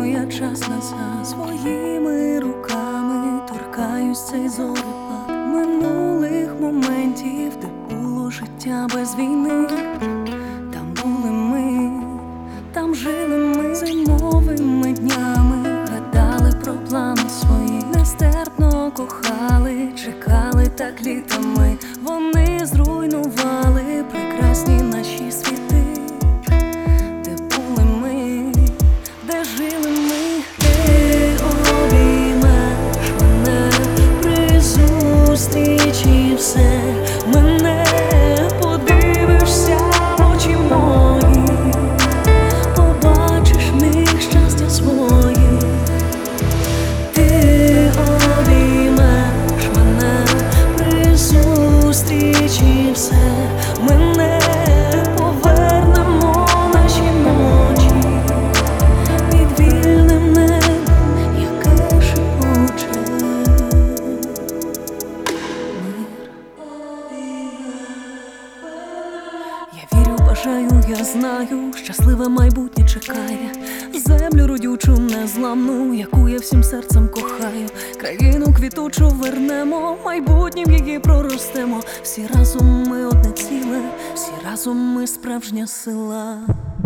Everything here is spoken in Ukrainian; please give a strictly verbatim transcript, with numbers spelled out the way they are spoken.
я час назад, своїми руками торкаюсь цей зорепад минулих моментів, де було життя без війни. Там були ми, там жили ми зимовими днями, гадали про плани свої, нестерпно кохали, чекали так літами. Вони зруйнували прекрасні наші світи. Де були ми, де жили ми? Ти обіймеш мене при зустрічі, все мене подивишся в очі мої, побачиш в них щастя своє. Ти обіймеш мене при зустрічі, все мене повернемо наші ночі під вільним небом, яке шепоче мир. Я вірю, бажаю, я знаю, щасливе майбутнє чекає. Землю родючу, незламну, яку я всім серцем кохаю. Країну квітучу вернемо, майбутнім її проростемо. Всі разом ми одне ціле, всі разом ми справжня сила.